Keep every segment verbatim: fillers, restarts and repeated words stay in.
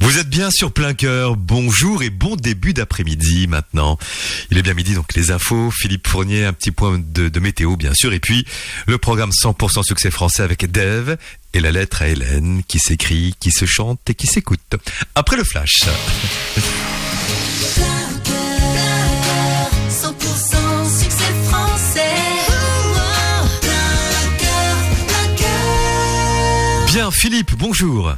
Vous êtes bien sur Plein Cœur, bonjour et bon début d'après-midi maintenant. Il est bien midi, donc les infos, Philippe Fournier, un petit point de, de météo bien sûr, et puis le programme cent pour cent succès français avec Dave et la lettre à Hélène qui s'écrit, qui se chante et qui s'écoute. Après le flash. Bien Philippe, bonjour.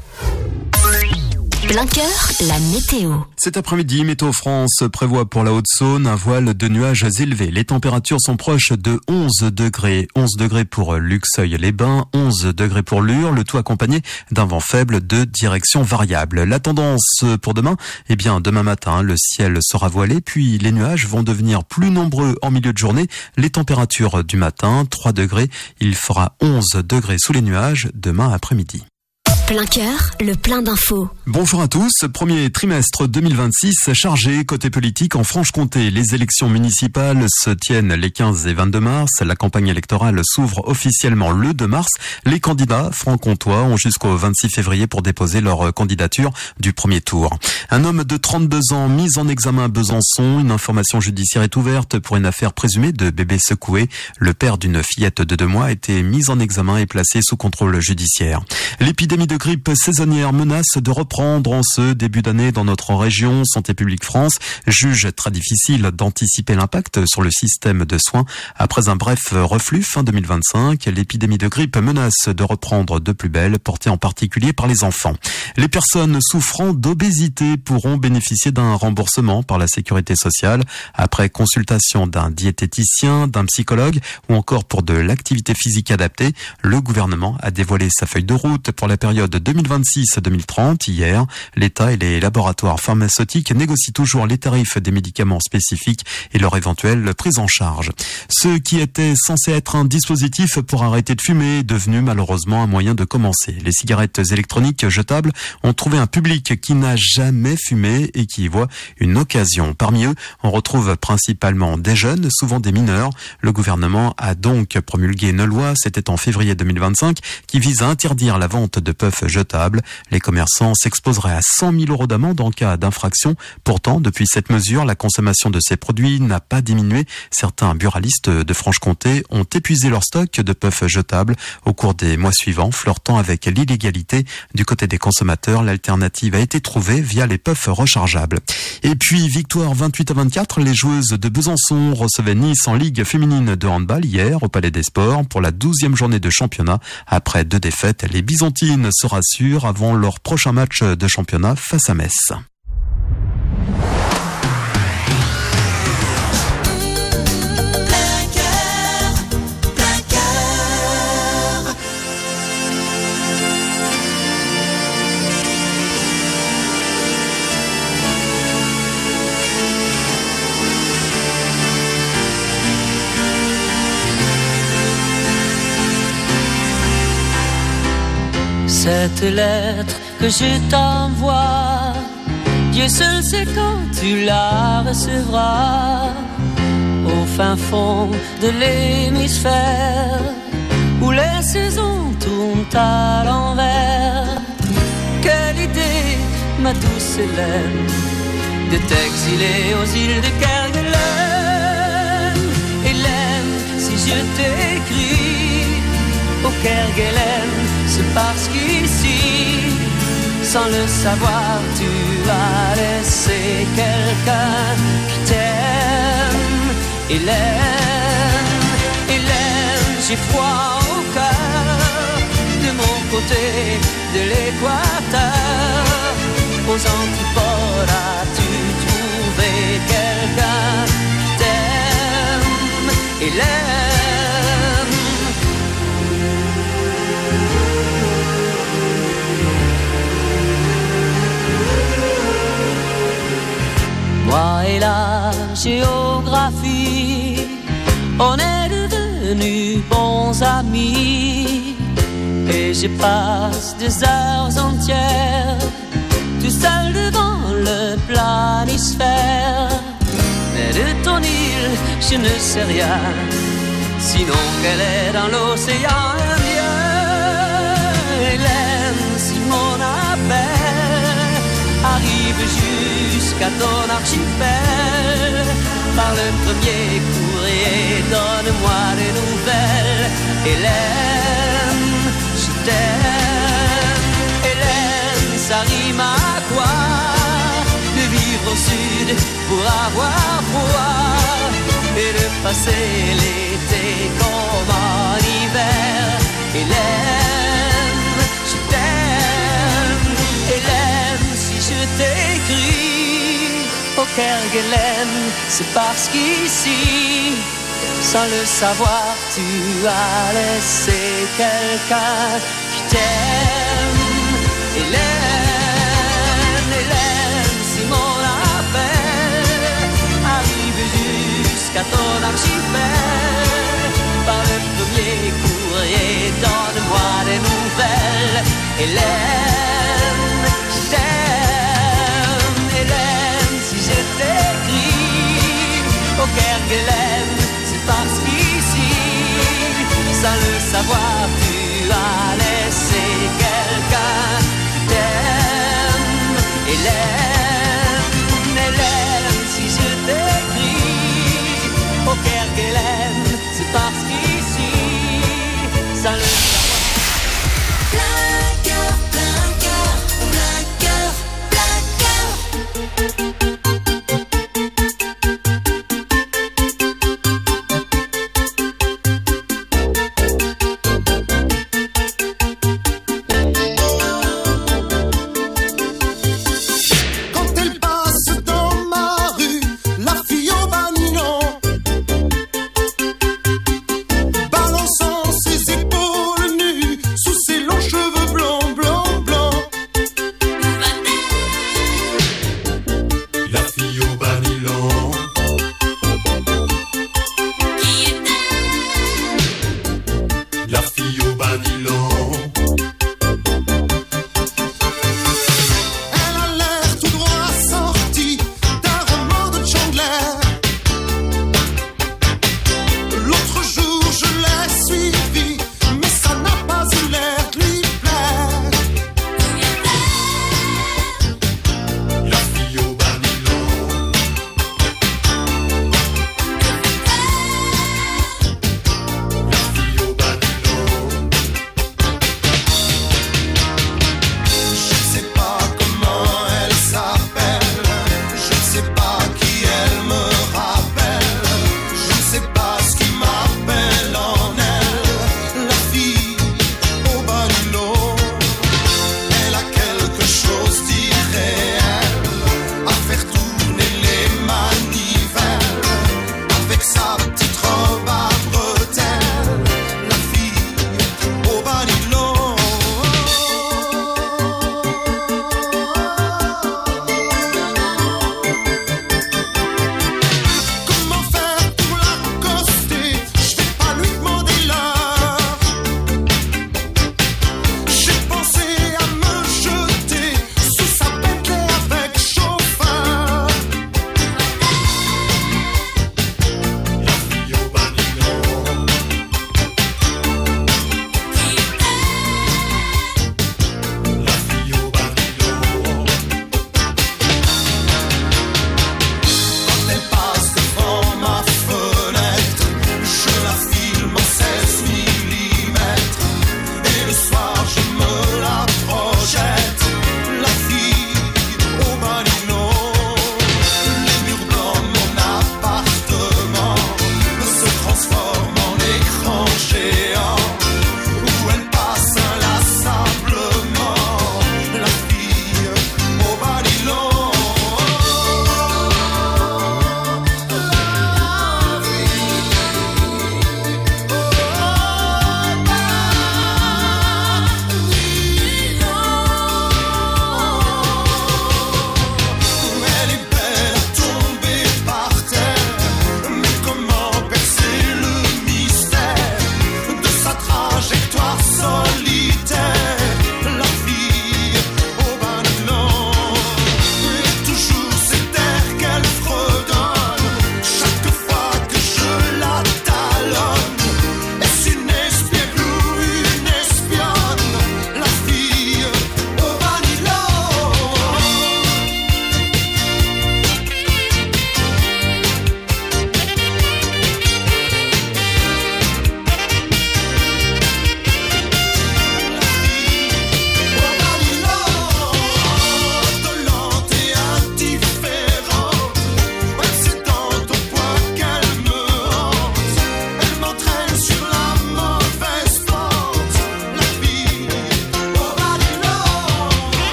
Plein Cœur, la météo. Cet après-midi, Météo France prévoit pour la Haute-Saône un voile de nuages élevés. Les températures sont proches de onze degrés. onze degrés pour Luxeuil-les-Bains, onze degrés pour Lure, le tout accompagné d'un vent faible de direction variable. La tendance pour demain, eh bien, demain matin, le ciel sera voilé, puis les nuages vont devenir plus nombreux en milieu de journée. Les températures du matin, trois degrés. Il fera onze degrés sous les nuages demain après-midi. Plein Cœur, le plein d'infos. Bonjour à tous. Premier trimestre deux mille vingt-six chargé côté politique en Franche-Comté. Les élections municipales se tiennent les quinze et vingt-deux mars. La campagne électorale s'ouvre officiellement le deux mars. Les candidats franc-comtois ont jusqu'au vingt-six février pour déposer leur candidature du premier tour. Un homme de trente-deux ans mis en examen à Besançon. Une information judiciaire est ouverte pour une affaire présumée de bébé secoué. Le père d'une fillette de deux mois a été mis en examen et placé sous contrôle judiciaire. L'épidémie de grippe saisonnière menace de reprendre en ce début d'année dans notre région. Santé publique France juge très difficile d'anticiper l'impact sur le système de soins. Après un bref reflux fin deux mille vingt-cinq, l'épidémie de grippe menace de reprendre de plus belle, portée en particulier par les enfants. Les personnes souffrant d'obésité pourront bénéficier d'un remboursement par la sécurité sociale après consultation d'un diététicien, d'un psychologue ou encore pour de l'activité physique adaptée. Le gouvernement a dévoilé sa feuille de route pour la période deux mille vingt-six à deux mille trente. Hier, l'État et les laboratoires pharmaceutiques négocient toujours les tarifs des médicaments spécifiques et leur éventuelle prise en charge. Ce qui était censé être un dispositif pour arrêter de fumer est devenu malheureusement un moyen de commencer. Les cigarettes électroniques jetables ont trouvé un public qui n'a jamais fumé et qui y voit une occasion. Parmi eux, on retrouve principalement des jeunes, souvent des mineurs. Le gouvernement a donc promulgué une loi, c'était en février deux mille vingt-cinq, qui vise à interdire la vente de puffs jetables. Les commerçants s'exposeraient à cent mille euros d'amende en cas d'infraction. Pourtant, depuis cette mesure, la consommation de ces produits n'a pas diminué. Certains buralistes de Franche-Comté ont épuisé leur stock de puffs jetables au cours des mois suivants, flirtant avec l'illégalité. Du côté des consommateurs, l'alternative a été trouvée via les puffs rechargeables. Et puis, victoire vingt-huit à vingt-quatre, les joueuses de Besançon recevaient Nice en Ligue féminine de handball hier au Palais des Sports pour la douzième journée de championnat. Après deux défaites, les Byzantines se rassurent avant leur prochain match de championnat face à Metz. Cette lettre que je t'envoie, Dieu seul sait quand tu la recevras. Au fin fond de l'hémisphère, où les saisons tournent à l'envers. Quelle idée, ma douce Hélène, de t'exiler aux îles de Kerguelen. Hélène, si je t'écris au Kerguelen, c'est parce qu'ici, sans le savoir, tu as laissé quelqu'un qui t'aime. Hélène, Hélène, j'ai froid au cœur, de mon côté de l'équateur. Aux antipodes, as-tu trouvé quelqu'un qui t'aime? Hélène. Moi et la géographie, on est devenus bons amis. Et je passe des heures entières tout seul devant le planisphère. Mais de ton île, je ne sais rien, sinon qu'elle est dans l'océan Indien. Hélène, si mon appel jusqu'à ton archipel. Par le premier courrier, donne-moi des nouvelles. Hélène, je t'aime. Hélène, ça rime à quoi? De vivre au sud pour avoir froid et de passer l'été comme en hiver. Hélène, je t'aime. Hélène, si je t'écris au Kerguelen, c'est parce qu'ici, sans le savoir, tu as laissé quelqu'un qui t'aime. Hélène, Hélène, si mon appel arrive jusqu'à ton archipel, par le premier courrier, donne-moi des nouvelles. Hélène, je t'aime. Hélène, si je t'écris au Kerguelen, c'est parce qu'ici, sans le savoir, tu as laissé quelqu'un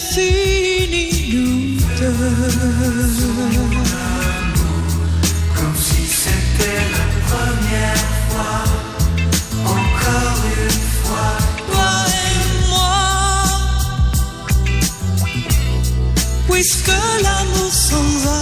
fini, nous deux. Comme si c'était la première fois, encore une fois. Toi et moi, puisque l'amour s'en va.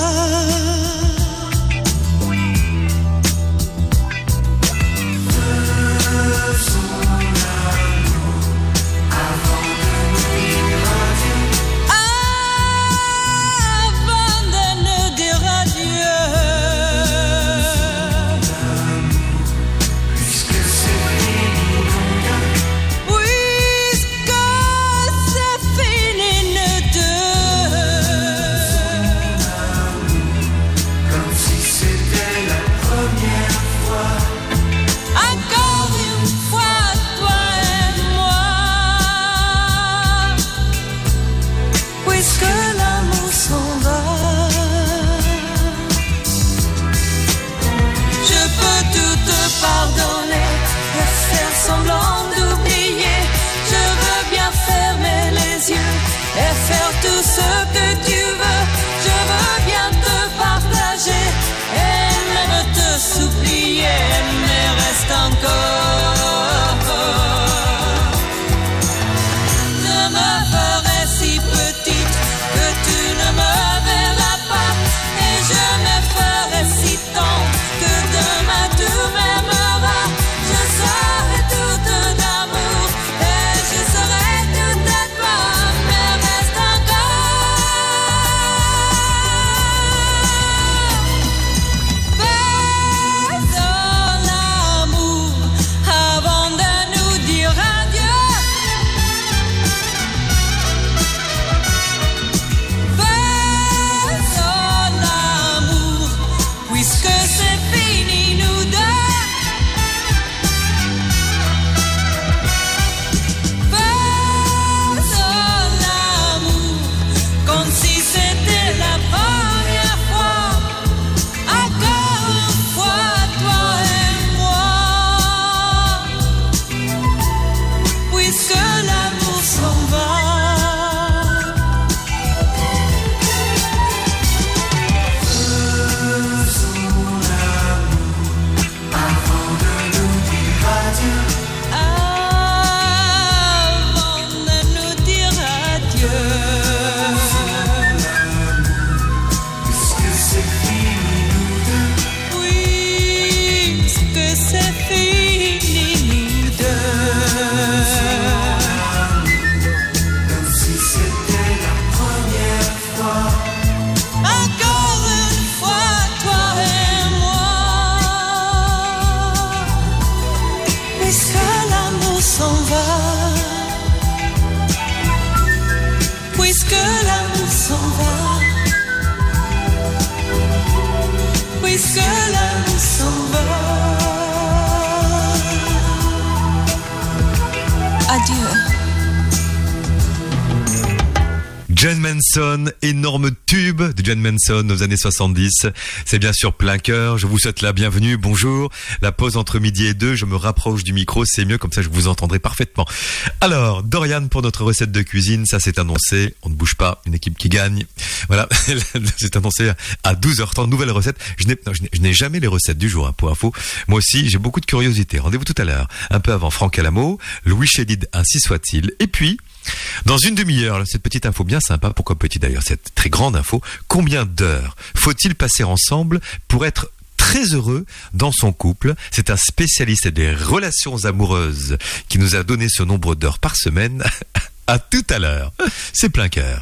Jan Manson, énorme tube de Jan Manson aux années soixante-dix. C'est bien sûr Plein Cœur. Je vous souhaite la bienvenue. Bonjour. La pause entre midi et deux. Je me rapproche du micro. C'est mieux. Comme ça, je vous entendrai parfaitement. Alors, Dorian pour notre recette de cuisine. Ça, c'est annoncé. On ne bouge pas. Une équipe qui gagne. Voilà. C'est annoncé à douze heures trente. Nouvelle recette. Je n'ai, non, je n'ai, je n'ai jamais les recettes du jour, hein, pour info. Moi aussi, j'ai beaucoup de curiosité. Rendez-vous tout à l'heure. Un peu avant Franck Alamo, Louis Chédid, ainsi soit-il. Et puis, dans une demi-heure, cette petite info bien sympa, pourquoi petit d'ailleurs, cette très grande info, combien d'heures faut-il passer ensemble pour être très heureux dans son couple? C'est un spécialiste des relations amoureuses qui nous a donné ce nombre d'heures par semaine. À tout à l'heure, c'est Plein Cœur.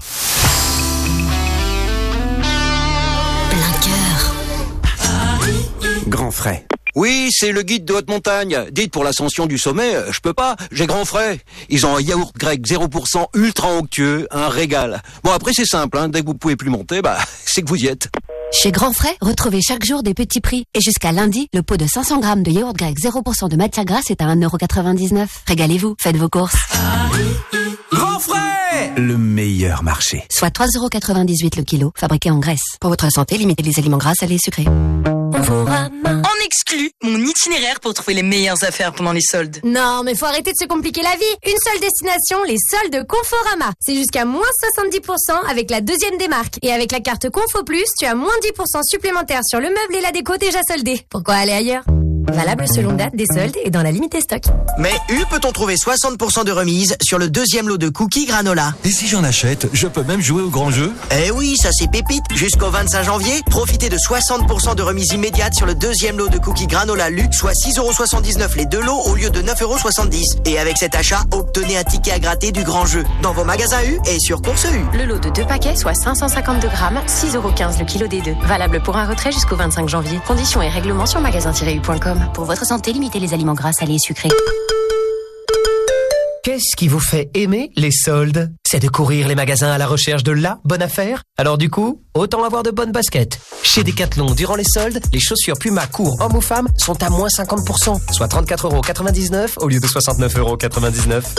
Plein Cœur. Grand frais. Oui, c'est le guide de haute montagne. Dites pour l'ascension du sommet, je peux pas, j'ai grand frais. Ils ont un yaourt grec zéro pour cent ultra onctueux, un régal. Bon après c'est simple, hein, dès que vous pouvez plus monter, bah c'est que vous y êtes. Chez Grand Frais, retrouvez chaque jour des petits prix. Et jusqu'à lundi, le pot de cinq cents grammes de yaourt grec zéro pour cent de matière grasse est à un euro quatre-vingt-dix-neuf. Régalez-vous, faites vos courses. Grand frais! Ouais, le meilleur marché. Soit trois euros quatre-vingt-dix-huit le kilo, fabriqué en Grèce. Pour votre santé, limitez les aliments gras, salés et sucrés. En exclu, mon itinéraire pour trouver les meilleures affaires pendant les soldes. Non, mais faut arrêter de se compliquer la vie. Une seule destination, les soldes Conforama. C'est jusqu'à moins soixante-dix pour cent avec la deuxième des marques. Et avec la carte Confo Plus, tu as moins dix pour cent supplémentaire sur le meuble et la déco déjà soldés. Pourquoi aller ailleurs ? Valable selon date des soldes et dans la limite des stocks. Mais U peut-on trouver soixante pour cent de remise sur le deuxième lot de cookies granola. Et si j'en achète, je peux même jouer au grand jeu ? Eh oui, ça c'est pépite. Jusqu'au vingt-cinq janvier, profitez de soixante pour cent de remise immédiate sur le deuxième lot de cookies granola luxe, soit six euros soixante-dix-neuf les deux lots au lieu de neuf euros soixante-dix. Et avec cet achat, obtenez un ticket à gratter du grand jeu dans vos magasins U et sur Course U. Le lot de deux paquets, soit cinq cent cinquante-deux grammes, six euros quinze le kilo des deux. Valable pour un retrait jusqu'au vingt-cinq janvier. Conditions et règlements sur magasin tiret u point com. Pour votre santé, limitez les aliments gras, salés et sucrés. Qu'est-ce qui vous fait aimer les soldes ? C'est de courir les magasins à la recherche de la bonne affaire ? Alors du coup, autant avoir de bonnes baskets. Chez Decathlon, durant les soldes, les chaussures Puma court hommes ou femmes sont à moins cinquante pour cent, soit trente-quatre euros quatre-vingt-dix-neuf au lieu de soixante-neuf euros quatre-vingt-dix-neuf.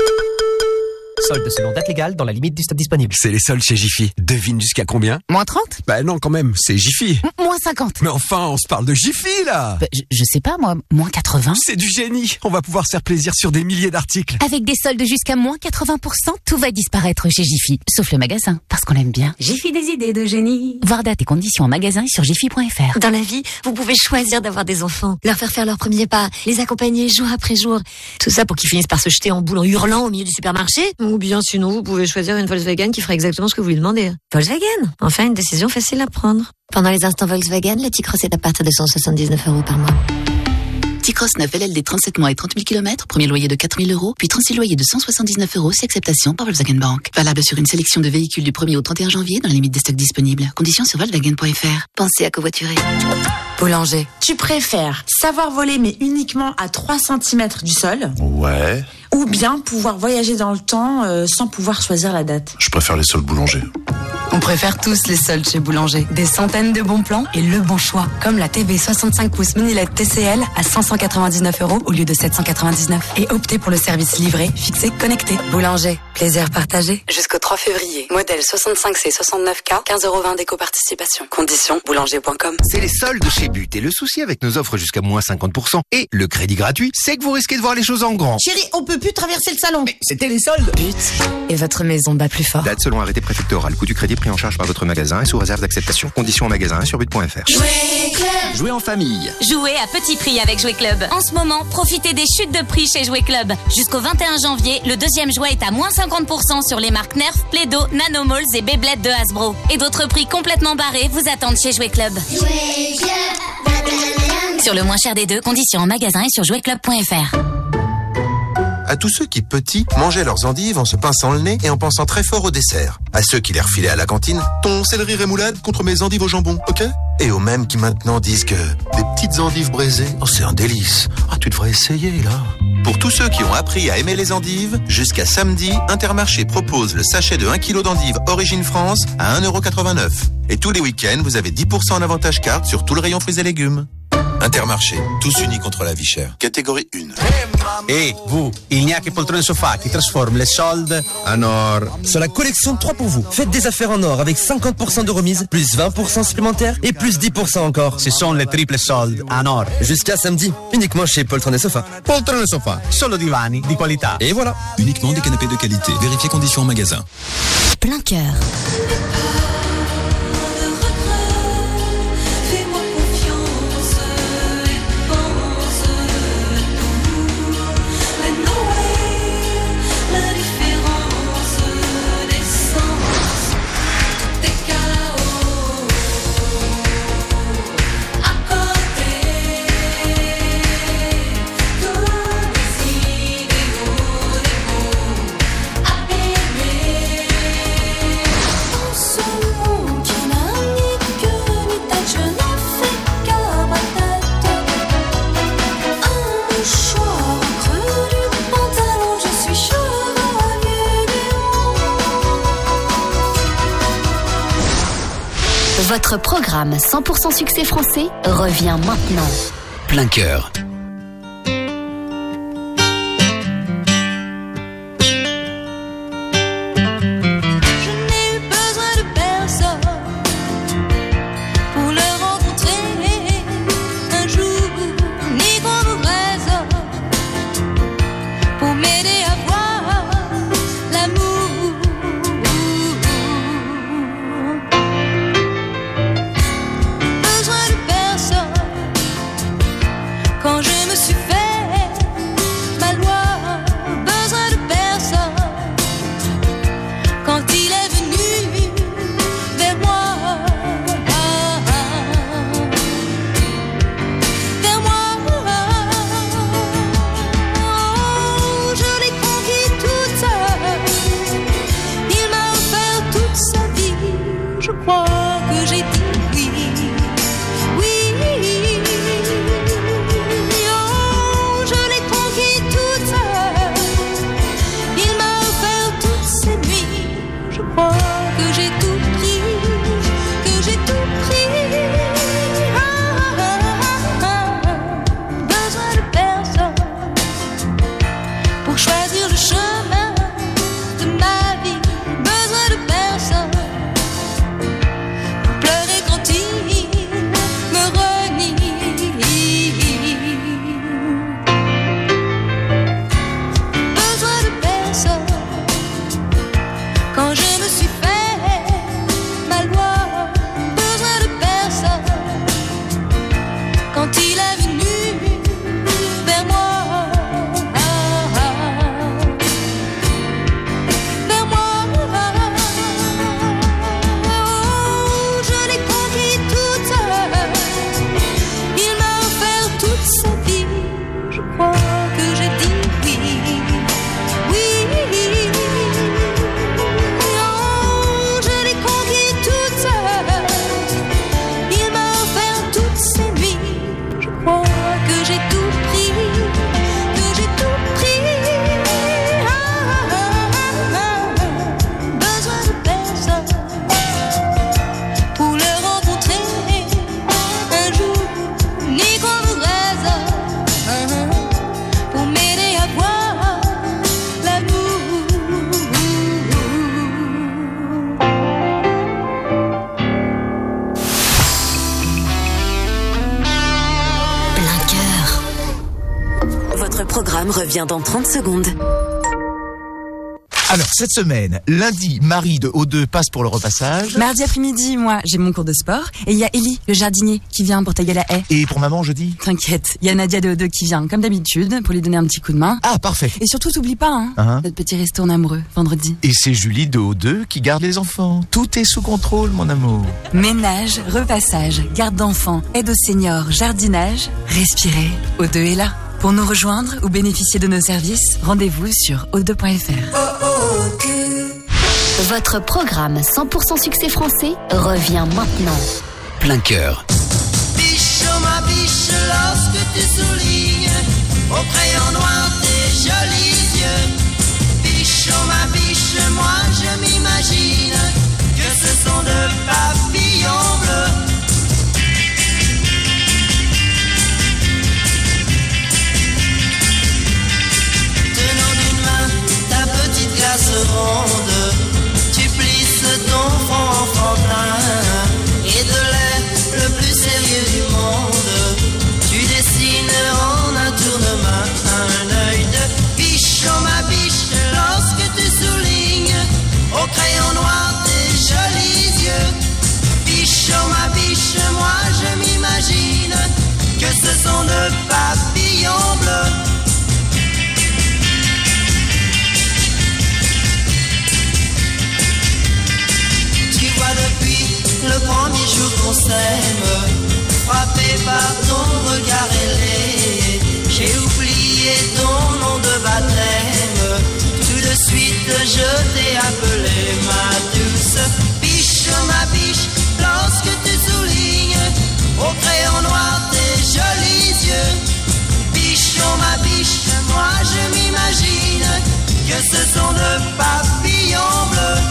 Soldes selon date légale dans la limite du stock disponible. C'est les soldes chez Jiffy. Devine jusqu'à combien ? Moins trente ? Bah non, quand même, c'est Jiffy. M- moins cinquante. Mais enfin, on se parle de Jiffy, là. Bah, je, je sais pas, moi, moins quatre-vingts. C'est du génie. On va pouvoir se faire plaisir sur des milliers d'articles. Avec des soldes jusqu'à moins quatre-vingts pour cent, tout va disparaître chez Jiffy. Sauf le magasin, parce qu'on l'aime bien. Jiffy, des idées de génie. Voir date et conditions en magasin et sur jiffy point f r. Dans la vie, vous pouvez choisir d'avoir des enfants, leur faire faire leurs premiers pas, les accompagner jour après jour. Tout ça pour qu'ils finissent par se jeter en boule en hurlant au milieu du supermarché. Ou bien sinon, vous pouvez choisir une Volkswagen qui fera exactement ce que vous lui demandez. Volkswagen, enfin une décision facile à prendre. Pendant les instants Volkswagen, le T-Cross est à partir de cent soixante-dix-neuf euros par mois. T-Cross neuf L L D trente-sept mois et trente mille kilomètres, premier loyer de quatre mille euros, puis trente-six loyers de cent soixante-dix-neuf euros, si acceptation par Volkswagen Bank. Valable sur une sélection de véhicules du premier au trente et un janvier dans la limite des stocks disponibles. Conditions sur volkswagen point f r. Pensez à covoiturer. Boulanger. Tu préfères savoir voler mais uniquement à trois centimètres du sol ? Ouais. Ou bien pouvoir voyager dans le temps euh, sans pouvoir choisir la date ? Je préfère les soldes boulanger. On préfère tous les soldes chez Boulanger. Des centaines de bons plans et le bon choix. Comme la T V soixante-cinq pouces mini L E D T C L à cinq cent quatre-vingt-dix-neuf euros au lieu de sept cent quatre-vingt-dix-neuf. Et optez pour le service livré, fixé, connecté. Boulanger. Plaisir partagé. Jusqu'au trois février. Modèle soixante-cinq C soixante-neuf K, quinze euros vingt d'éco-participation. Conditions, boulanger point com. C'est les soldes chez But. Et le souci avec nos offres jusqu'à moins cinquante pour cent et le crédit gratuit, c'est que vous risquez de voir les choses en grand. Chérie, on peut plus traverser le salon. Mais c'était les soldes. But. Et votre maison bat plus fort. Date selon arrêté préfectoral. Coût du crédit pris en charge par votre magasin et sous réserve d'acceptation. Conditions en magasin sur but point f r. Jouer Club. Jouer en famille. Jouer à petit prix avec Jouer Club. En ce moment, profitez des chutes de prix chez Jouer Club. Jusqu'au vingt et un janvier, le deuxième jouet est à moins cinquante pour cent sur les marques Nerf, Play-Doh, Nanomalls et Beyblade de Hasbro. Et d'autres prix complètement barrés vous attendent chez Jouer Club. Jouer Club. Sur le moins cher des deux, conditions en magasin et sur jouer club point f r. À tous ceux qui, petits, mangeaient leurs endives en se pinçant le nez et en pensant très fort au dessert. À ceux qui les refilaient à la cantine, ton céleri rémoulade contre mes endives au jambon, ok ? Et aux mêmes qui maintenant disent que des petites endives braisées, oh c'est un délice. Ah tu devrais essayer là. Pour tous ceux qui ont appris à aimer les endives, jusqu'à samedi, Intermarché propose le sachet de un kilo d'endives Origine France à un euro quatre-vingt-neuf. Et tous les week-ends, vous avez dix pour cent en avantage carte sur tout le rayon fruits et légumes. Intermarché, tous unis contre la vie chère. Catégorie un. Et vous, il n'y a que Poltrone Sofa qui transforme les soldes en or. Sur la collection trois pour vous, faites des affaires en or avec cinquante pour cent de remise, plus vingt pour cent supplémentaires et plus dix pour cent encore. Ce sont les triples soldes en or. Jusqu'à samedi, uniquement chez Poltrone Sofa. Poltrone Sofa, solo divani di qualità. Et voilà. Uniquement des canapés de qualité. Vérifiez conditions en magasin. Plein cœur. Votre programme cent pour cent succès français revient maintenant. Plein cœur. revient dans trente secondes. Alors, cette semaine, lundi, Marie de O deux passe pour le repassage. Mardi après-midi, moi, j'ai mon cours de sport. Et il y a Ellie, le jardinier, qui vient pour tailler la haie. Et pour maman, jeudi? T'inquiète, il y a Nadia de O deux qui vient, comme d'habitude, pour lui donner un petit coup de main. Ah, parfait. Et surtout, t'oublies pas, hein, uh-huh. notre petit resto en amoureux, vendredi. Et c'est Julie de O deux qui garde les enfants. Tout est sous contrôle, mon amour. Ménage, repassage, garde d'enfants, aide aux seniors, jardinage, respirez, O deux est là. Pour nous rejoindre ou bénéficier de nos services, rendez-vous sur o deux point f r. Votre programme cent pour cent succès français revient maintenant. Plein cœur. Biche, oh ma biche, lorsque tu soulignes au crayon noir tes jolis yeux. Biche, oh ma biche, moi je m'imagine que ce sont de papillons bleus. Tenant d'une main ta petite glace ronde, tu plisses ton front enfantin et de l'air le plus sérieux du monde, tu dessines en un tournement un œil de biche, oh ma biche, lorsque tu soulignes au crayon noir tes jolis yeux. Biche, oh ma biche, moi je m'imagine que ce sont de papillons bleus. Depuis le premier jour qu'on s'aime, frappé par ton regard ailé, j'ai oublié ton nom de baptême. Tout de suite je t'ai appelé ma douce biche, ma biche, lorsque tu soulignes au crayon noir tes jolis yeux. Biche, oh ma biche, moi je m'imagine que ce sont de papillons bleus.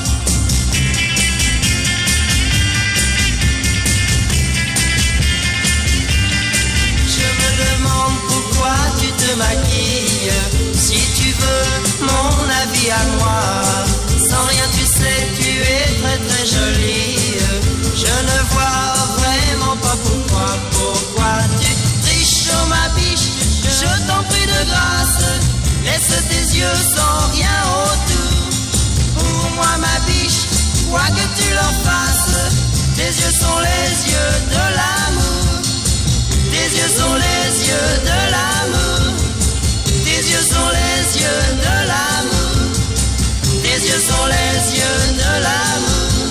Demande pourquoi tu te maquilles. Si tu veux mon avis à moi, sans rien tu sais tu es très très jolie. Je ne vois vraiment pas pourquoi, pourquoi tu triches, oh ma biche. Je t'en prie de grâce, laisse tes yeux sans rien autour. Pour moi ma biche, quoi que tu leur fasses, tes yeux sont les yeux de l'amour. Tes yeux sont les yeux de l'amour. Tes yeux sont les yeux de l'amour. Tes yeux sont les yeux de l'amour.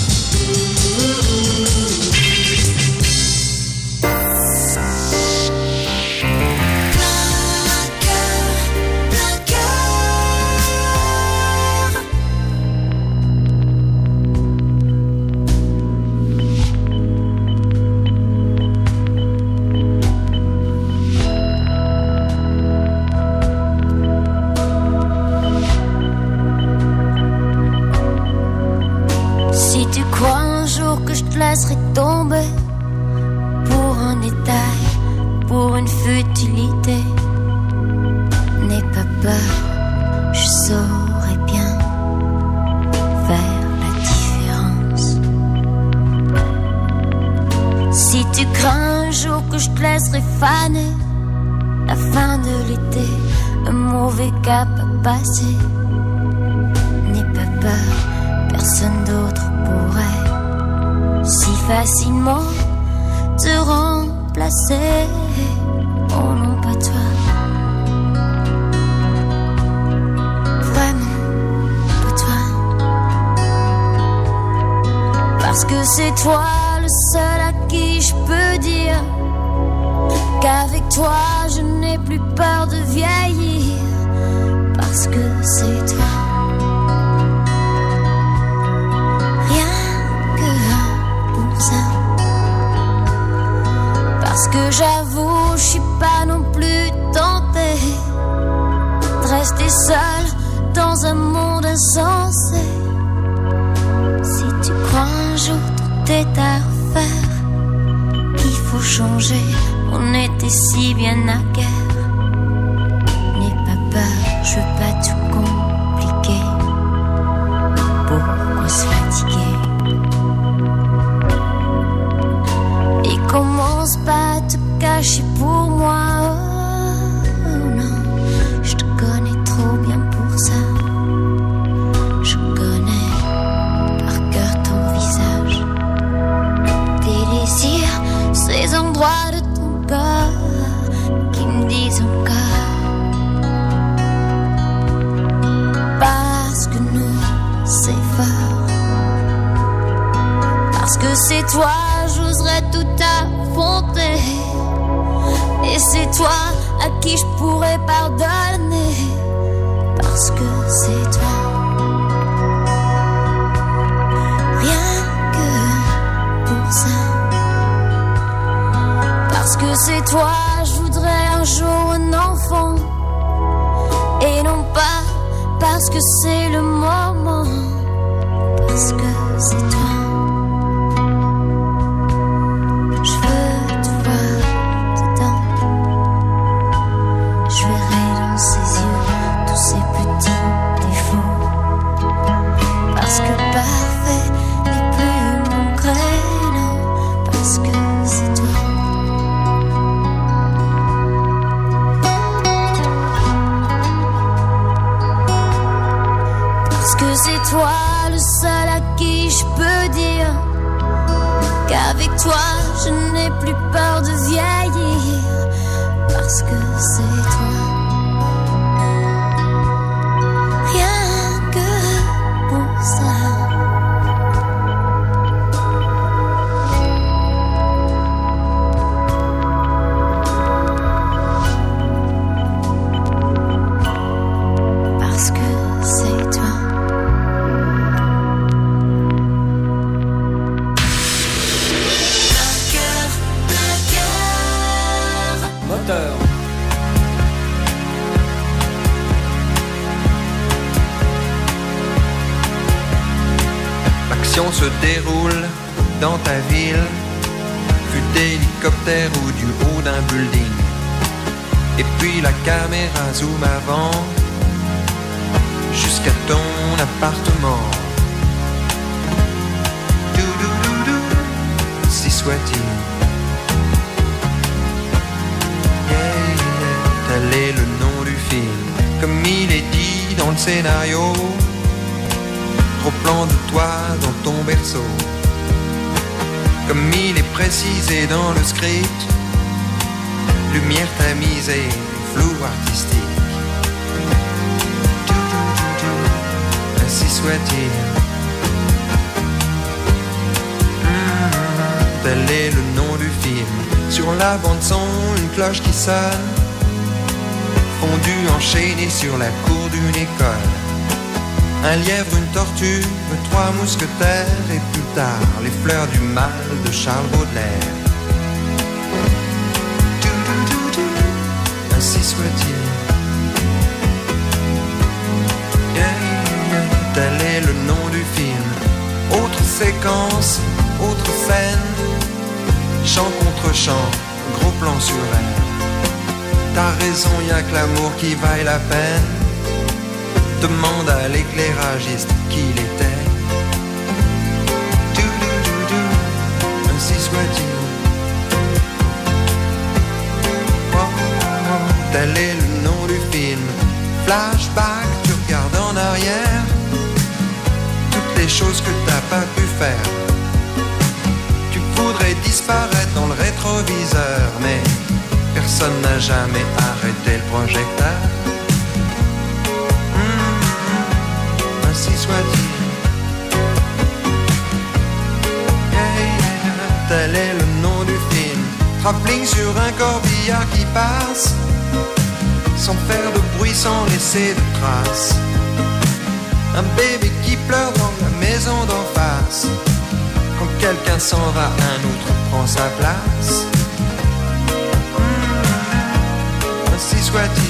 Plein cœur, plein cœur. Laisserai tomber pour un détail, pour une futilité. N'aie pas peur, je saurai bien faire la différence. Si tu crains un jour que je te laisserai faner, la fin de l'été, un mauvais cap à passer. N'aie pas peur, personne d'autre pourrait si facilement te remplacer. Oh non, pas toi. Vraiment, pas toi. Parce que c'est toi le seul à qui je peux dire qu'avec toi je n'ai plus peur de vieillir. Parce que c'est toi. Parce que j'avoue, je suis pas non plus tentée de rester seule dans un monde insensé. Si tu crois un jour tout est à refaire, qu'il faut changer, on était si bien à guerre. N'aie pas peur, je veux pas tout compliquer. Pourquoi se fatiguer? Et commence pas à te cacher pour moi. Oh non, je te c'est toi, j'oserais tout affronter. Et c'est toi à qui je pourrais pardonner. Parce que c'est toi. Rien que pour ça. Parce que c'est toi, je voudrais un jour un enfant. Et non pas parce que c'est le moment. Parce que c'est toi. Je veux te voir dedans. Je verrai dans ses yeux tous ces petits défauts. Parce que parfait n'est plus mon créneau. Parce que c'est toi. Parce que c'est toi le seul à qui je peux dire qu'avec toi je n'ai plus peur de vieillir. Parce que c'est toi. Rien que pour ça. Parce que c'est toi. Moteur. L'action se déroule dans ta ville, vue d'hélicoptère ou du haut d'un building. Et puis la caméra zoom avant, jusqu'à ton appartement. Dou-dou-dou-dou, si soit-il. Tel est le nom du film, comme il est dit dans le scénario. Gros plan de toi dans ton berceau, comme il est précisé dans le script. Lumière tamisée, flou artistique. Ainsi soit-il. Mmh, tel est le nom du film. Sur la bande son, une cloche qui sonne. Fondu enchaîné sur la cour d'une école. Un lièvre, une tortue, trois mousquetaires. Et plus tard, les fleurs du mal de Charles Baudelaire. Ainsi soit-il. Yeah, yeah, tel est le nom du film. Autre séquence, autre scène. Chant contre chant, gros plan sur elle. T'as raison, y'a que l'amour qui vaille la peine. Demande à l'éclairagiste qui il était. Dou-dou-dou-dou, ainsi soit-il. Oh, oh, tel est le nom du film. Flashback, tu regardes en arrière. Toutes les choses que t'as pas pu faire. Tu voudrais disparaître dans le rétroviseur, mais personne n'a jamais arrêté le projecteur. Mmh, ainsi soit-il. Yeah, yeah, tel est le nom du film. Travelling sur un corbillard qui passe, sans faire de bruit, sans laisser de traces. Un bébé qui pleure dans la maison d'en face. Quand quelqu'un s'en va, un autre prend sa place. Ainsi soit-il.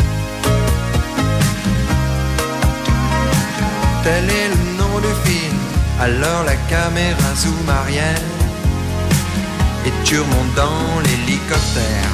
Tel est le nom du film. Alors la caméra zoom arrière et tu remontes dans l'hélicoptère.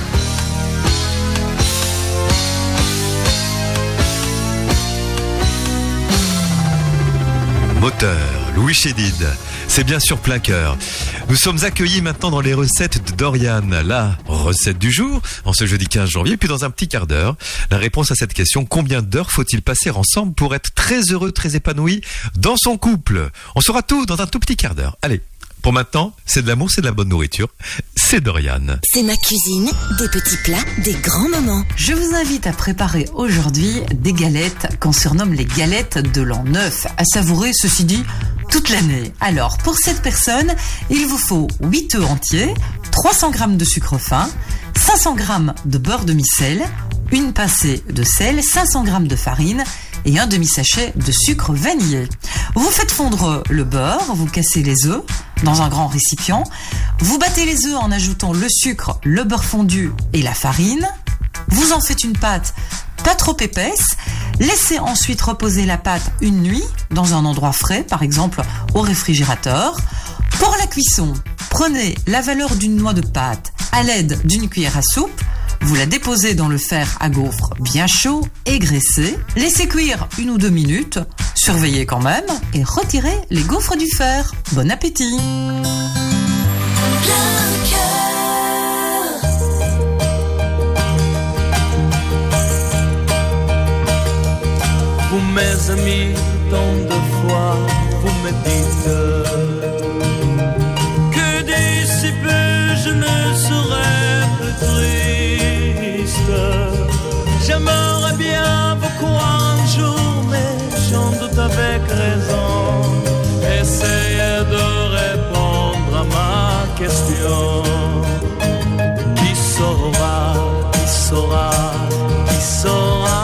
Moteur, Louis Chédid. C'est bien sûr plein cœur. Nous sommes accueillis maintenant dans les recettes de Dorian. La recette du jour, en ce jeudi quinze janvier. Puis dans un petit quart d'heure, la réponse à cette question: combien d'heures faut-il passer ensemble pour être très heureux, très épanoui dans son couple? On saura tout dans un tout petit quart d'heure. Allez, pour maintenant, c'est de l'amour, c'est de la bonne nourriture. C'est Dorian. C'est ma cuisine, des petits plats, des grands moments. Je vous invite à préparer aujourd'hui des galettes qu'on surnomme les galettes de l'an neuf. À savourer, ceci dit, toute l'année. Alors, pour cette personne, il vous faut huit œufs entiers, trois cents grammes de sucre fin, cinq cents grammes de beurre demi-sel, une pincée de sel, cinq cents grammes de farine et un demi-sachet de sucre vanillé. Vous faites fondre le beurre, vous cassez les œufs dans un grand récipient, vous battez les œufs en ajoutant le sucre, le beurre fondu et la farine, vous en faites une pâte pas trop épaisse, laissez ensuite reposer la pâte une nuit dans un endroit frais, par exemple au réfrigérateur. Pour la cuisson, prenez la valeur d'une noix de pâte à l'aide d'une cuillère à soupe, vous la déposez dans le fer à gaufres bien chaud et graissé, laissez cuire une ou deux minutes, surveillez quand même et retirez les gaufres du fer. Bon appétit! Vous mes amis, tant de fois vous me dites que d'ici peu je ne serai plus triste. J'aimerais bien vous croire un jour, mais j'en doute avec raison. Essayez de répondre à ma question. Qui saura, qui saura, qui saura?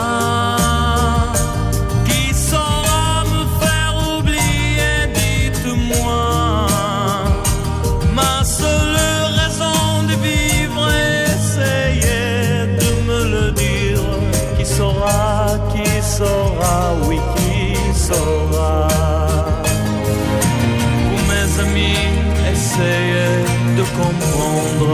Saura, oui, qui saura? Vous mes amis, essayez de comprendre.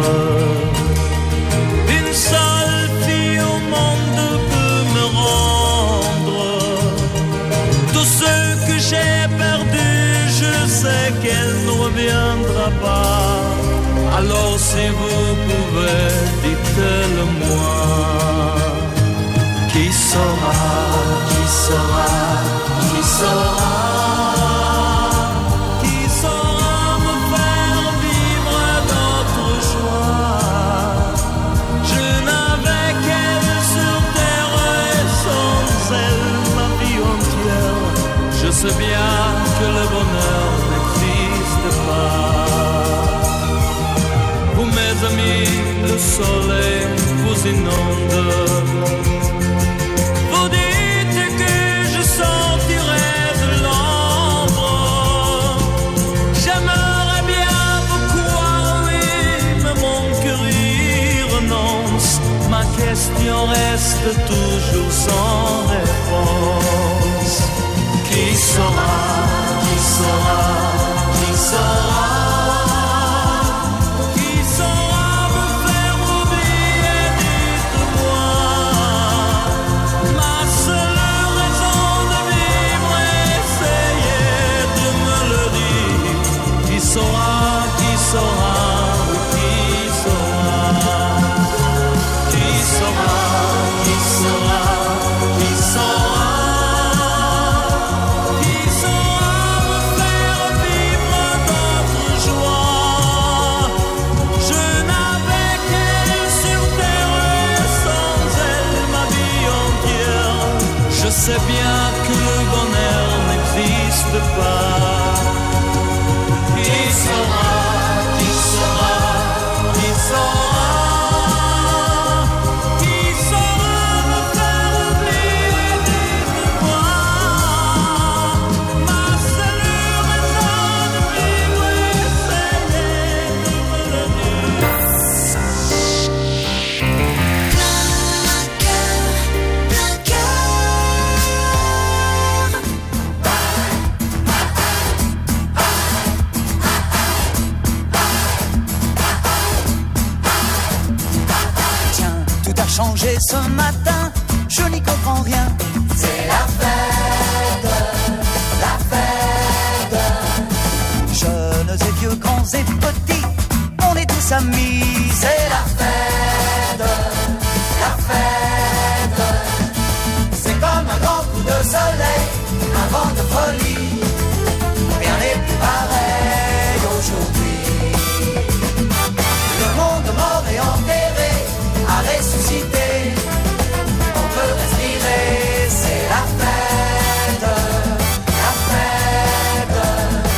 Une seule fille au monde peut me rendre tout ce que j'ai perdu. Je sais qu'elle ne reviendra pas. Alors si vous pouvez, dites-le moi. Qui saura, qui saura, qui saura, qui saura me faire vivre d'autres joies? Je n'avais qu'elle sur terre et sans elle ma vie entière. Je sais bien que le bonheur n'existe pas. Vous mes amis, le soleil vous inonde. Ma question reste toujours sans réponse. Qui saura, qui saura, qui saura, qui saura me faire oublier, dites-moi. Ma seule raison de vivre, essayez de me le dire. Qui saura, qui saura, qui saura? Qui saura, qui saura, qui saura, qui saura me faire vivre d'autres joies? Je n'avais qu'elle sur terre et sans elle ma vie entière. Je sais bien que le bonheur n'existe pas. Qui saura, qui saura, qui saura? Changé ce matin, je n'y comprends rien. C'est la fête, la fête. Jeunes et vieux, grands et petits, on est tous amis. C'est la fête, la fête. C'est comme un grand coup de soleil, un vent de folie. Rien n'est plus pareil aujourd'hui. Le monde mort et enterré a ressuscité, on peut respirer, c'est la fête, la fête.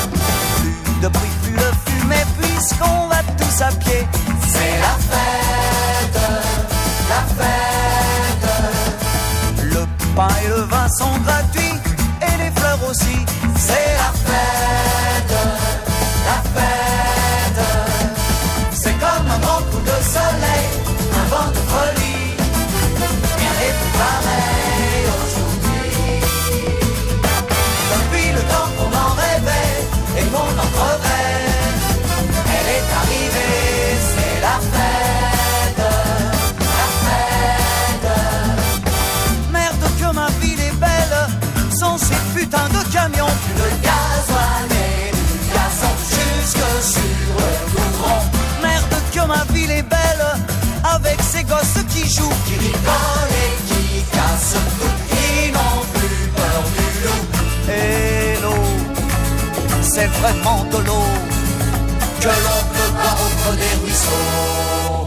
repas sont gratuits et les fleurs aussi. C'est la fête, la fête. C'est comme un grand coup de soleil, un vent de folie. Rien n'est plus pareil aujourd'hui. Depuis le temps qu'on en rêvait et qu'on en crevait, elle est arrivée, c'est la fête, la fête. Merde que ma ville est belle, sans ces putains de camions. Le gasoil et du gazon jusque sur le goudron. Merde que ma ville est belle, avec ces gosses qui jouent, qui rigolent et qui cassent tout, qui n'ont plus peur du loup. Et l'eau, c'est vraiment de l'eau que l'on peut boire au creux des ruisseaux.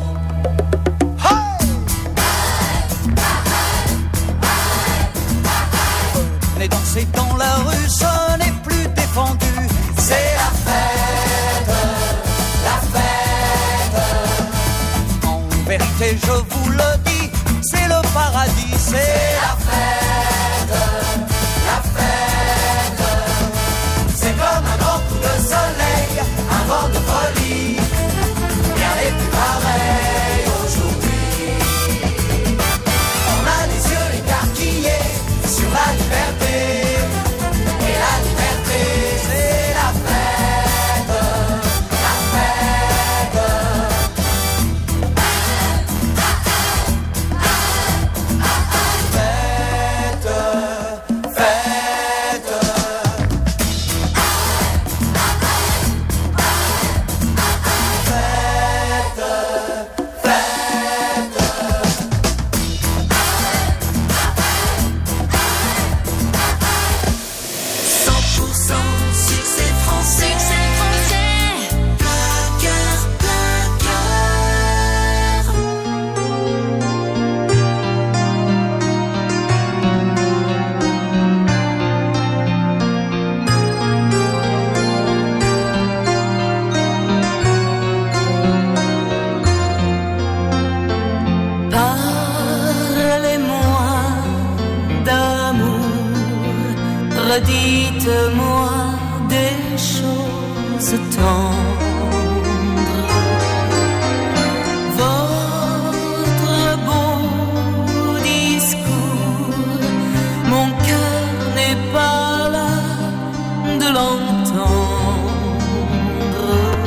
Mais danser dans la rue, ce n'est plus défendu. C'est la fête, la fête. En vérité, je vous le dis, c'est le paradis. C'est la fête, la fête. C'est comme un grand coup de soleil, un vent de folie. Rien n'est plus pareil aujourd'hui. On a les yeux écarquillés sur la liberté. Et la liberté, c'est la fête, la fête. Fête, fête. cent pour cent succès français. Succès français. Plaqueur, plaqueur. Parlez-moi d'amour, redites-moi des choses tendres. Votre beau discours, mon cœur n'est pas là de l'entendre.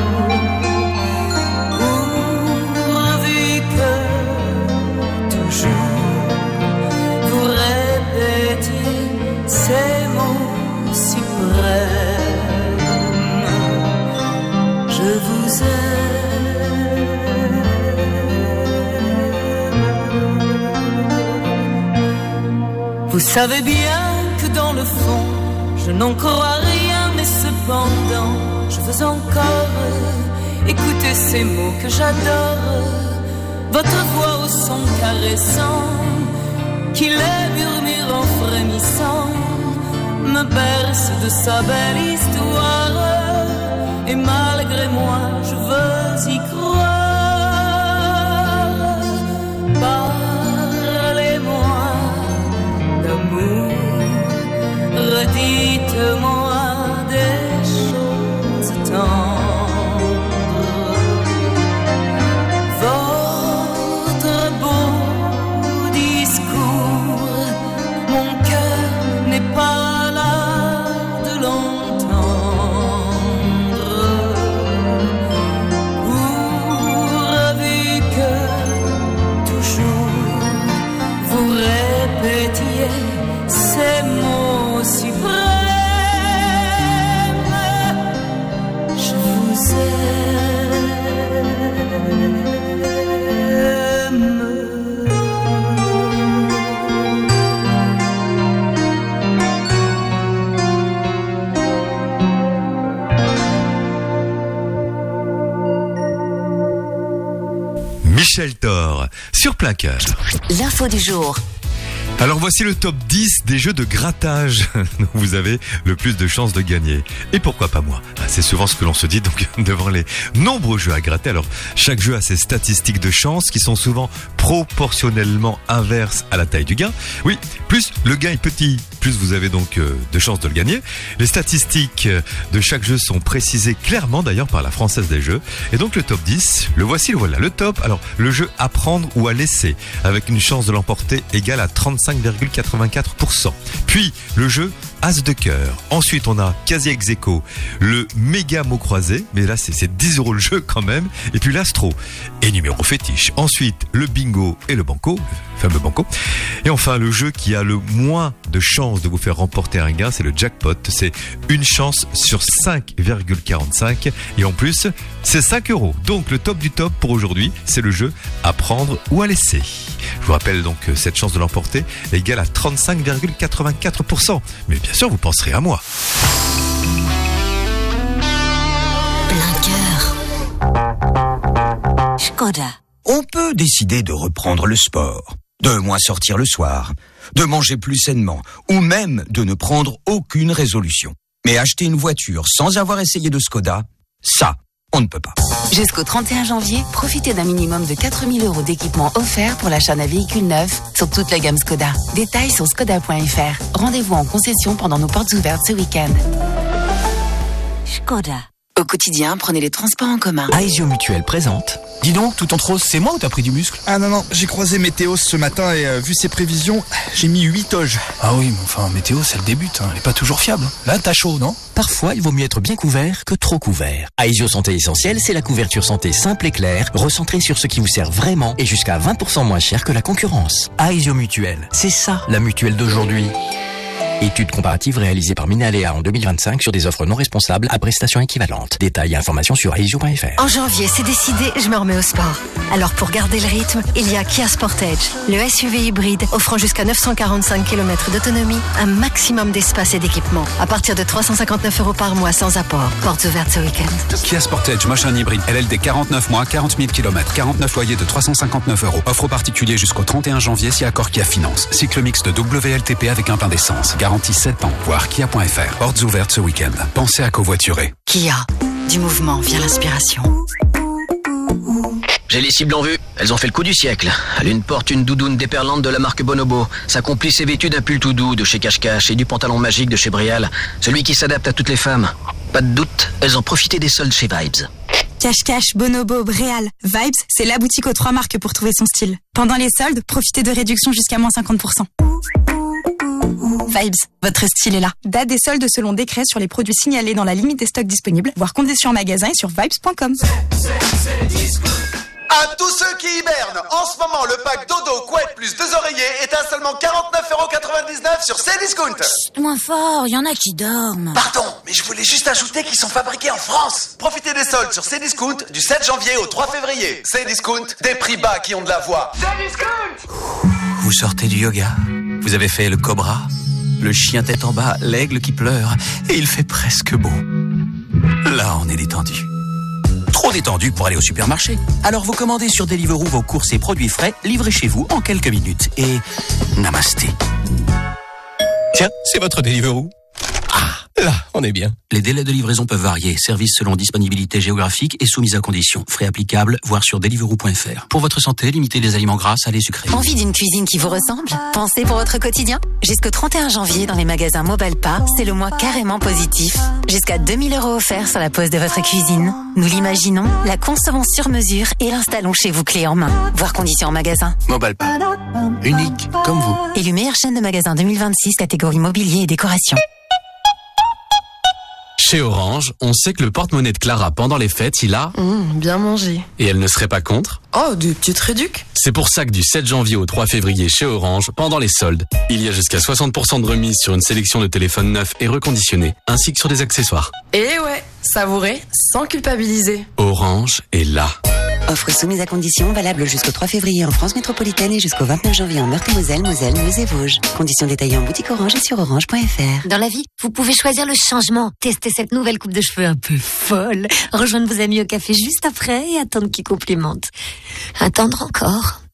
Pourvu que toujours vous répétiez ces mots suprêmes. Je vous aime. Vous savez bien que dans le fond, je n'en crois rien, mais cependant, je veux encore écouter ces mots que j'adore. Votre voix au son caressant, qui les murmure en frémissant, me berce de sa belle histoire. Et malgré moi, je veux y croire. Parlez-moi d'amour, redites-moi des choses tendres. Votre beau discours, mon cœur n'est pas là de l'entendre. Pourvu que toujours vous répétiez ces mots suprêmes. Je vous Michel Thor, sur Plein Cœur. L'info du jour. Alors voici le top dix des jeux de grattage dont vous avez le plus de chances de gagner. Et pourquoi pas moi? C'est souvent ce que l'on se dit donc devant les nombreux jeux à gratter. Alors chaque jeu a ses statistiques de chance qui sont souvent proportionnellement inverses à la taille du gain. Oui, plus le gain est petit, plus vous avez donc euh, de chances de le gagner. Les statistiques de chaque jeu sont précisées clairement d'ailleurs par la Française des Jeux. Et donc le top dix, le voici, le voilà. Le top, alors le jeu à prendre ou à laisser avec une chance de l'emporter égale à trente-cinq virgule quatre-vingt-quatre pour cent. Puis le jeu As de cœur. Ensuite, on a quasi ex aequo le méga mot croisé, mais là c'est, c'est dix euros le jeu quand même. Et puis l'astro et numéro fétiche. Ensuite, le bingo et le banco, le fameux banco. Et enfin, le jeu qui a le moins de chances de vous faire remporter un gain, c'est le jackpot. C'est une chance sur cinq virgule quarante-cinq. Et en plus, c'est cinq euros. Donc le top du top pour aujourd'hui, c'est le jeu à prendre ou à laisser. Je vous rappelle donc que cette chance de l'emporter est égale à trente-cinq virgule quatre-vingt-quatre pour cent. Mais bien sûr, vous penserez à moi. Plein cœur. Skoda. On peut décider de reprendre le sport, de moins sortir le soir, de manger plus sainement, ou même de ne prendre aucune résolution. Mais acheter une voiture sans avoir essayé de Skoda, ça, on ne peut pas. Jusqu'au trente et un janvier, profitez d'un minimum de quatre mille euros d'équipement offert pour l'achat d'un véhicule neuf sur toute la gamme Skoda. Détails sur skoda point f r. Rendez-vous en concession pendant nos portes ouvertes ce week-end. Skoda. Au quotidien, prenez les transports en commun. Aesio Mutuelle présente. Dis donc, tout en rose, c'est moi ou t'as pris du muscle? Ah non, non, j'ai croisé Météo ce matin et euh, vu ses prévisions, j'ai mis huit toges. Ah oui, mais enfin, Météo, elle débute, hein. Elle est pas toujours fiable. Là, t'as chaud, non? Parfois, il vaut mieux être bien couvert que trop couvert. Aesio Santé Essentielle, c'est la couverture santé simple et claire, recentrée sur ce qui vous sert vraiment et jusqu'à vingt pour cent moins cher que la concurrence. Aesio Mutuelle, c'est ça, la mutuelle d'aujourd'hui. Étude comparative réalisée par Minalea en deux mille vingt-cinq sur des offres non responsables à prestations équivalentes. Détails et informations sur aesio point f r. En janvier, c'est décidé, je me remets au sport. Alors pour garder le rythme, il y a Kia Sportage, le S U V hybride offrant jusqu'à neuf cent quarante-cinq kilomètres d'autonomie, un maximum d'espace et d'équipement. À partir de trois cent cinquante-neuf euros par mois sans apport. Portes ouvertes ce week-end. Kia Sportage, machin hybride, L L D quarante-neuf mois, quarante mille kilomètres, quarante-neuf loyers de trois cent cinquante-neuf euros. Offre aux particuliers jusqu'au trente et un janvier si accord Kia Finance. Cycle mixte W L T P avec un plein d'essence. Garantie sept ans. Voir kia point f r. Portes ouvertes ce week-end. Pensez à covoiturer. Kia. Du mouvement vient l'inspiration. J'ai les cibles en vue. Elles ont fait le coup du siècle. L'une porte une doudoune déperlante de la marque Bonobo. Sa complice est vêtue d'un pull tout doux de chez Cache-Cache et du pantalon magique de chez Brial. Celui qui s'adapte à toutes les femmes. Pas de doute, elles ont profité des soldes chez Vibes. Cache-Cache, Bonobo, Bréal, Vibes, c'est la boutique aux trois marques pour trouver son style. Pendant les soldes, profitez de réductions jusqu'à moins cinquante pour cent. Vibes, votre style est là. Date des soldes selon décret sur les produits signalés dans la limite des stocks disponibles, voire conditions en magasin et sur vibes point com. À tous ceux qui hibernent, en ce moment, le pack Dodo, couette plus deux oreillers est à seulement quarante-neuf euros quatre-vingt-dix-neuf sur Cdiscount. Chut, moins fort, il y en a qui dorment. Pardon, mais je voulais juste ajouter qu'ils sont fabriqués en France. Profitez des soldes sur Cdiscount du sept janvier au trois février. Cdiscount, des prix bas qui ont de la voix. Cdiscount. Vous sortez du yoga, vous avez fait le cobra, le chien tête en bas, l'aigle qui pleure, et il fait presque beau. Là, on est détendu. Trop détendu pour aller au supermarché. Alors vous commandez sur Deliveroo vos courses et produits frais, livrés chez vous en quelques minutes. Et namasté. Tiens, c'est votre Deliveroo. Ah, là, on est bien. Les délais de livraison peuvent varier. Service selon disponibilité géographique et soumise à conditions. Frais applicables, voir sur deliveroo point f r. Pour votre santé, limitez les aliments gras, salés, sucrés. Envie d'une cuisine qui vous ressemble? Pensez pour votre quotidien? Jusqu'au trente et un janvier, dans les magasins Mobalpa, c'est le mois carrément positif. Jusqu'à deux mille euros offerts sur la pose de votre cuisine. Nous l'imaginons, la concevons sur mesure et l'installons chez vous clé en main. Voir conditions en magasin. Mobalpa. Unique, comme vous. Élu meilleure chaîne de magasins deux mille vingt-six, catégorie mobilier et décoration. Chez Orange, on sait que le porte-monnaie de Clara pendant les fêtes, il a... Mmh, bien mangé. Et elle ne serait pas contre? Oh, des petites réducs. C'est pour ça que du sept janvier au trois février chez Orange, pendant les soldes, il y a jusqu'à soixante pour cent de remise sur une sélection de téléphones neufs et reconditionnés, ainsi que sur des accessoires. Et ouais, savourer sans culpabiliser. Orange est là. Offre soumise à conditions, valable jusqu'au trois février en France métropolitaine et jusqu'au vingt-neuf janvier en Meurthe-et-Moselle, Moselle, Meuse et Vosges. Conditions détaillées en boutique Orange et sur orange point f r. Dans la vie, vous pouvez choisir le changement. Tester cette nouvelle coupe de cheveux un peu folle. Rejoindre vos amis au café juste après et attendre qu'ils complimentent. Attendre encore.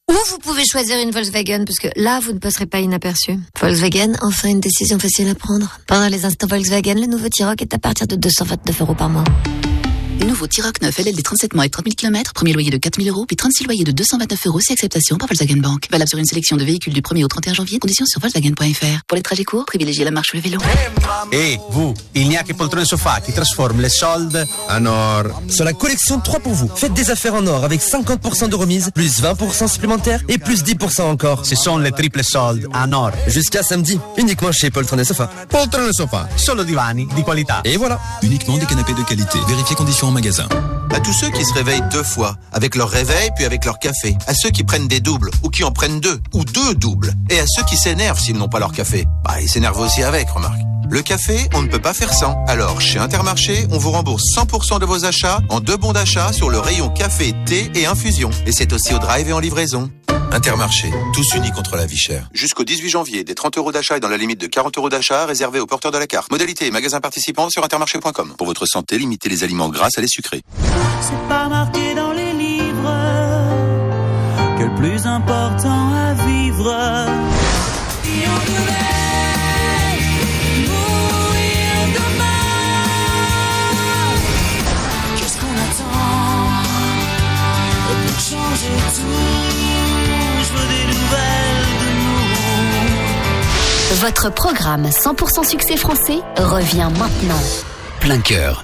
Ou vous pouvez choisir une Volkswagen, parce que là, vous ne passerez pas inaperçu. Volkswagen, enfin une décision facile à prendre. Pendant les instants Volkswagen, le nouveau T-Roc est à partir de deux cent vingt-neuf euros par mois. Nouveau T-Roc neuf L L D trente-sept mois et trente mille kilomètres, premier loyer de quatre mille euros, puis trente-six loyers de deux cent vingt-neuf euros, si acceptation par Volkswagen Bank. Valable sur une sélection de véhicules du premier au trente et un janvier, conditions sur Volkswagen point F R. Pour les trajets courts, privilégiez la marche ou le vélo. Et vous, il n'y a que Poltrone Sofa qui transforme les soldes en or. Sur la collection trois pour vous, faites des affaires en or avec cinquante pour cent de remise, plus vingt pour cent supplémentaires et plus dix pour cent encore. Ce sont les triples soldes en or. Jusqu'à samedi, uniquement chez Poltrone Sofa. Poltrone Sofa, solo divani di qualità. Et voilà. Uniquement des canapés de qualité. Vérifiez conditions en magasin. À tous ceux qui se réveillent deux fois, avec leur réveil puis avec leur café. À ceux qui prennent des doubles ou qui en prennent deux, ou deux doubles. Et à ceux qui s'énervent s'ils n'ont pas leur café. Bah, ils s'énervent aussi avec, remarque. Le café, on ne peut pas faire sans. Alors, chez Intermarché, on vous rembourse cent pour cent de vos achats en deux bons d'achat sur le rayon café, thé et infusion. Et c'est aussi au drive et en livraison. Intermarché, tous unis contre la vie chère. Jusqu'au dix-huit janvier, des trente euros d'achat et dans la limite de quarante euros d'achat réservés aux porteurs de la carte. Modalité et magasins participants sur intermarché point com. Pour votre santé, limitez les aliments gras à les sucrés. C'est pas marqué dans les livres que le plus important à vivre. Et on devait mourir demain. Qu'est-ce qu'on attend pour changer tout? Je veux des nouvelles de nous. Votre programme cent pour cent succès français revient maintenant. Plein cœur.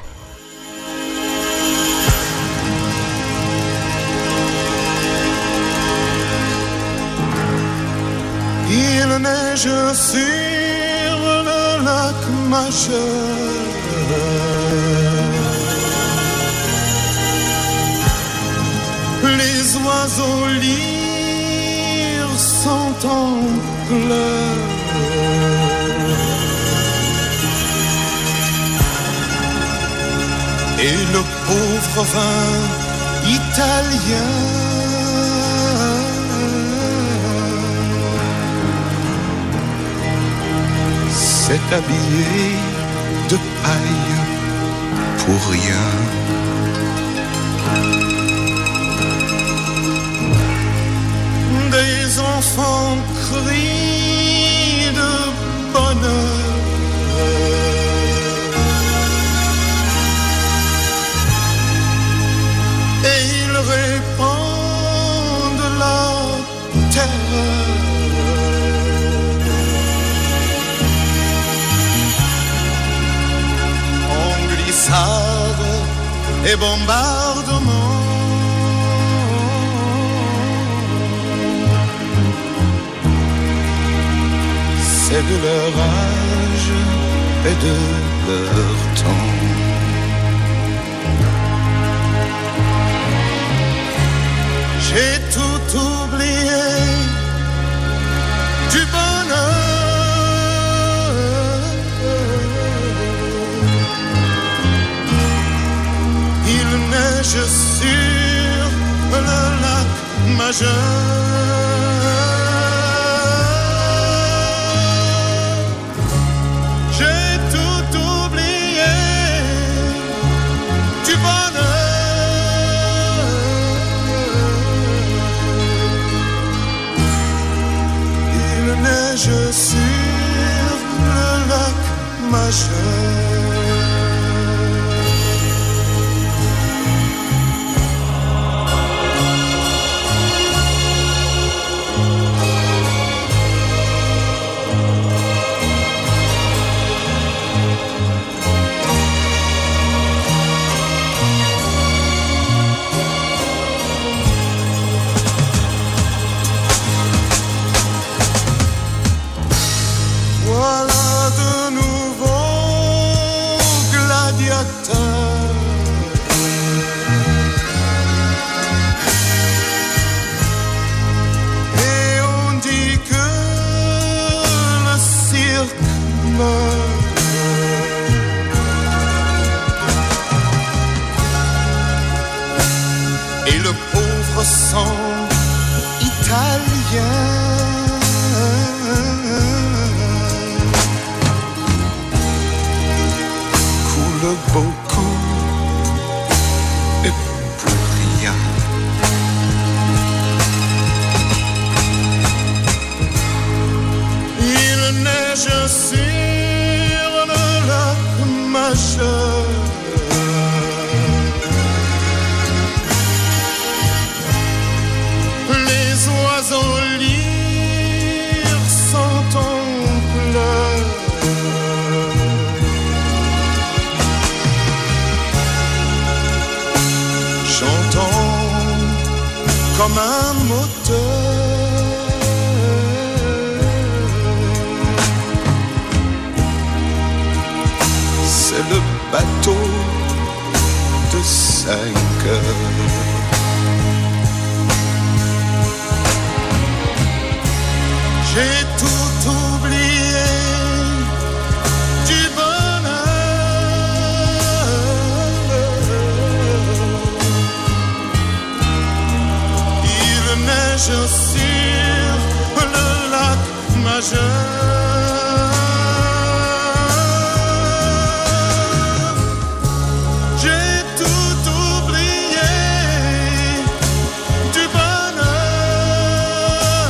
Il neige sur le lac Majeur. Les oiseaux lyres sont en pleurs. Et le pauvre vin italien s'est habillé de paille pour rien. Des enfants crient de bonheur. Et ils répandent la terreur. En glissade et bombardement. C'est de leur âge et de leur temps. J'ai tout oublié du bonheur. Il neige sur le lac Majeur. J'ai tout oublié du bonheur. Il neige sur le lac Majeur. Voilà de nouveaux gladiateurs. Et on dit que le cirque meurt. Et le pauvre sang italien coule beaucoup et pour rien. bateau de cinq heures. J'ai tout oublié du bonheur. Il neige sur le lac majeur. J'ai tout oublié du bonheur.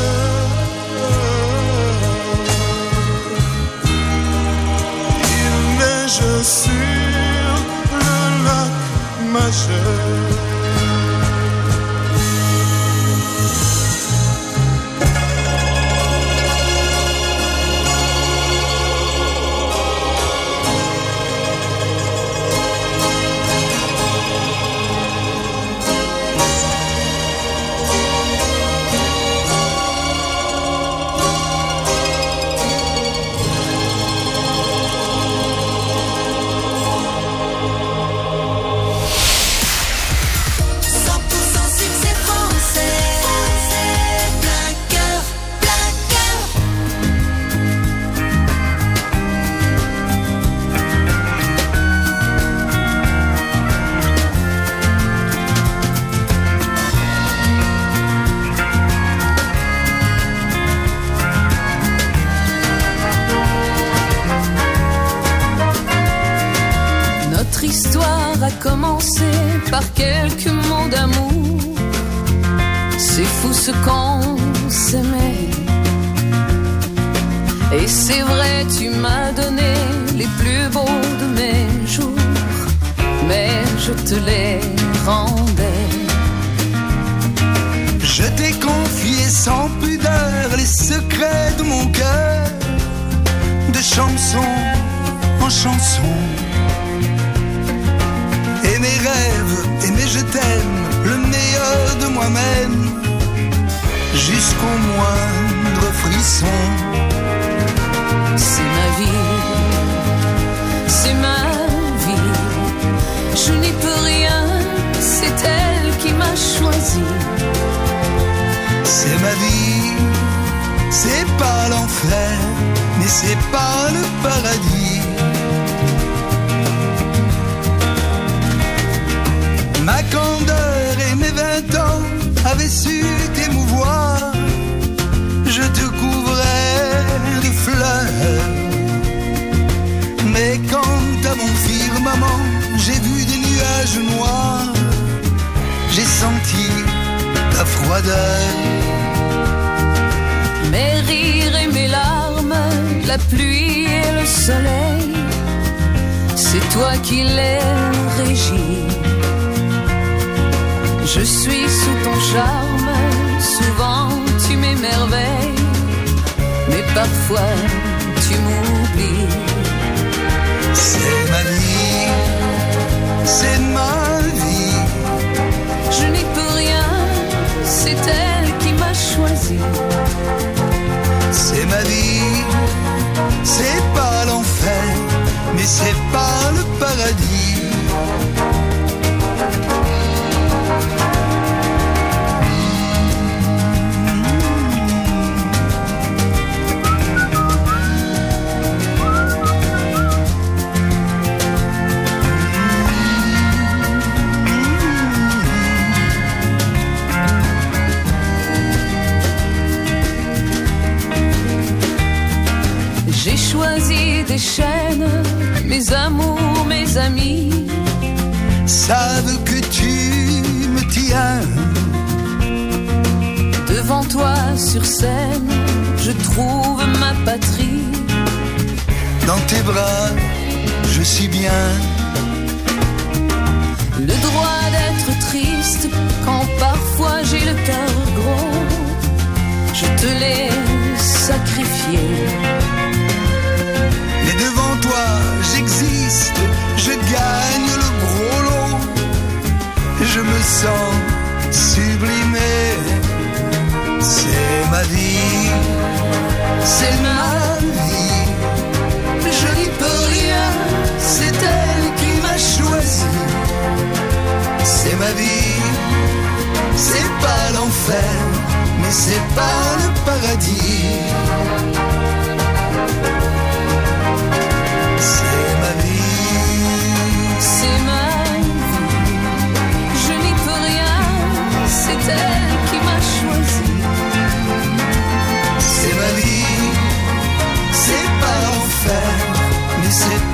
Il neige sur le lac majeur. Notre histoire a commencé par quelques mots d'amour. C'est fou ce qu'on s'aimait. Et c'est vrai, tu m'as donné les plus beaux de mes jours, mais je te les rendais. Je t'ai confié sans pudeur les secrets de mon cœur, de chanson en chanson. Et mes rêves, et mes je t'aime, le meilleur de moi-même, jusqu'au moindre frisson. C'est ma vie, c'est ma vie. Je n'y peux rien, c'est elle qui m'a choisi. C'est ma vie, c'est pas l'enfer, mais c'est pas le paradis. Ma candeur et mes vingt ans avaient su t'émouvoir. Je te couvrais de fleurs. Mais quant à mon firmament, j'ai vu des nuages noirs. J'ai senti ta froideur. Mes rires et mes larmes, la pluie et le soleil, c'est toi qui les régis. Je suis sous ton charme, souvent tu m'émerveilles, mais parfois tu m'oublies. C'est ma vie, c'est ma vie. Je n'y peux rien, c'est elle qui m'a choisi. C'est ma vie, c'est pas l'enfer, mais c'est pas le paradis. J'ai choisi des chaînes, mes amours, mes amis savent que tu me tiens. Devant toi sur scène, je trouve ma patrie. Dans tes bras, je suis bien. Le droit d'être triste quand parfois j'ai le cœur gros, je te l'ai sacrifié. Mais devant toi, j'existe, je gagne le gros lot. Je me sens sublimé. C'est ma vie, c'est ma vie. Je n'y peux rien, c'est elle qui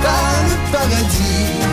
pas le paradis.